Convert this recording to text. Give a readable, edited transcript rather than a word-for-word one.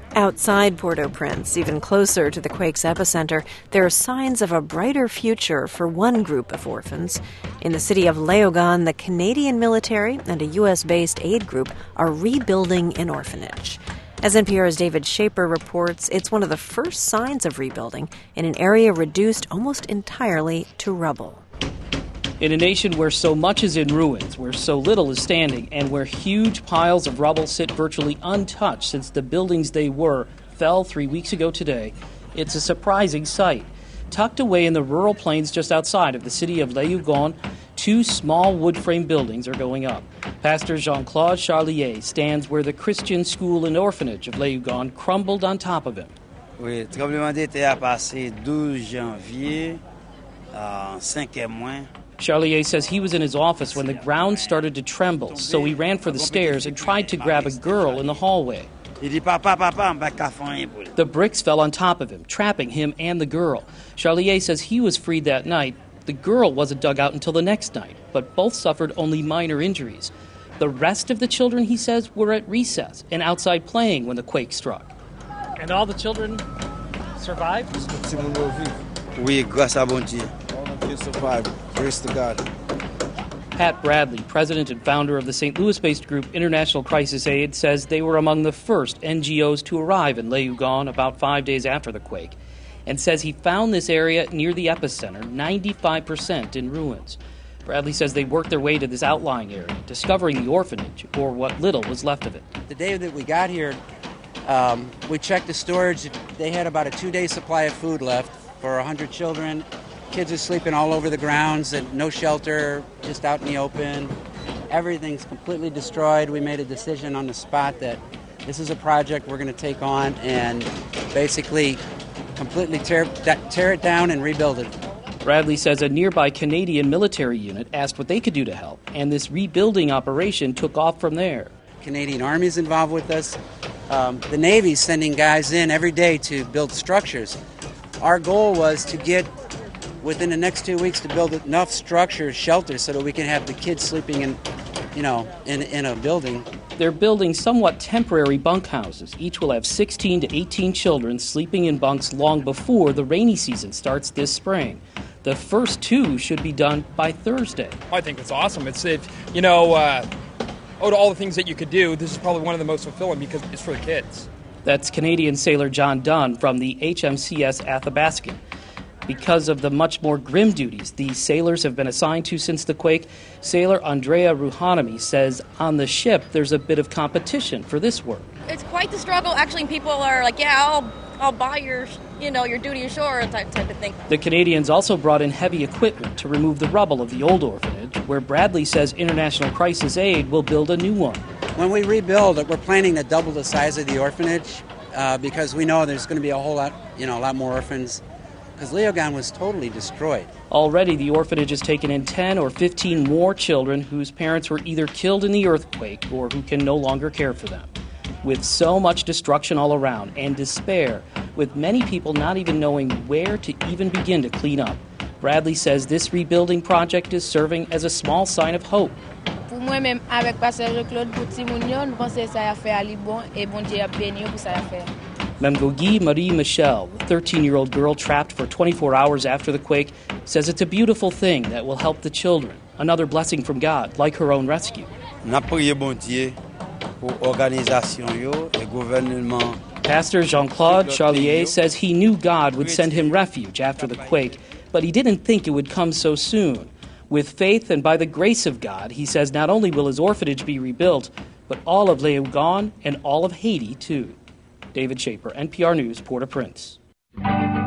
Outside Port-au-Prince, even closer to the quake's epicenter, there are signs of a brighter future for one group of orphans. In the city of Léogâne, the Canadian military and a U.S.-based aid group are rebuilding an orphanage. As NPR's David Shaper reports, it's one of the first signs of rebuilding in an area reduced almost entirely to rubble. In a nation where so much is in ruins, where so little is standing, and where huge piles of rubble sit virtually untouched since the buildings they were fell 3 weeks ago today, it's a surprising sight. Tucked away in the rural plains just outside of the city of Léogâne, two small wood-frame buildings are going up. Pastor Jean-Claude Charlier stands where the Christian school and orphanage of Léogâne crumbled on top of him. Oui, le tremblement de terre a passé 12 janvier à 5h moins. Charlier says he was in his office when the ground started to tremble, so he ran for the stairs and tried to grab a girl in the hallway. The bricks fell on top of him, trapping him and the girl. Charlier says he was freed that night. The girl wasn't dug out until the next night, but both suffered only minor injuries. The rest of the children, he says, were at recess and outside playing when the quake struck. And all the children survived? Oui, grâce à bon Dieu. You survived. Praise to God. Pat Bradley, president and founder of the St. Louis-based group International Crisis Aid, says they were among the first NGOs to arrive in Léogâne about 5 days after the quake, and says he found this area near the epicenter, 95% in ruins. Bradley says they worked their way to this outlying area, discovering the orphanage, or what little was left of it. The day that we got here, we checked the storage. They had about a 2-day supply of food left for 100 children. Kids are sleeping all over the grounds, and no shelter, just out in the open. Everything's completely destroyed. We made a decision on the spot that this is a project we're going to take on and basically completely tear it down and rebuild it. Bradley says a nearby Canadian military unit asked what they could do to help, and this rebuilding operation took off from there. Canadian Army is involved with us. The Navy's sending guys in every day to build structures. Our goal was to get within the next 2 weeks to build enough structures, shelters, so that we can have the kids sleeping in a building. They're building somewhat temporary bunkhouses. Each will have 16 to 18 children sleeping in bunks long before the rainy season starts this spring. The first two should be done by Thursday. I think it's awesome. Out of all the things that you could do, this is probably one of the most fulfilling because it's for the kids. That's Canadian sailor John Dunn from the HMCS Athabascan. Because of the much more grim duties these sailors have been assigned to since the quake, sailor Andrea Ruhanami says on the ship there's a bit of competition for this work. It's quite the struggle. Actually, people are like, yeah, I'll buy your duty ashore type of thing. The Canadians also brought in heavy equipment to remove the rubble of the old orphanage, where Bradley says International Crisis Aid will build a new one. When we rebuild it, we're planning to double the size of the orphanage because we know there's going to be a lot more orphans. Because Léogâne was totally destroyed. Already, the orphanage has taken in 10 or 15 more children whose parents were either killed in the earthquake or who can no longer care for them. With so much destruction all around and despair, with many people not even knowing where to even begin to clean up, Bradley says this rebuilding project is serving as a small sign of hope. Pour moi-même, avec Pasteur Claude Poutimunyo, nous pensons que ça a fait à Libon et bon Dieu a béni pour ça a fait. Memgogi Marie Michel, the 13-year-old girl trapped for 24 hours after the quake, says it's a beautiful thing that will help the children, another blessing from God, like her own rescue. Pastor Jean-Claude Charlier says he knew God would send him refuge after the quake, but he didn't think it would come so soon. With faith and by the grace of God, he says not only will his orphanage be rebuilt, but all of Léogâne and all of Haiti, too. David Shaper, NPR News, Port-au-Prince.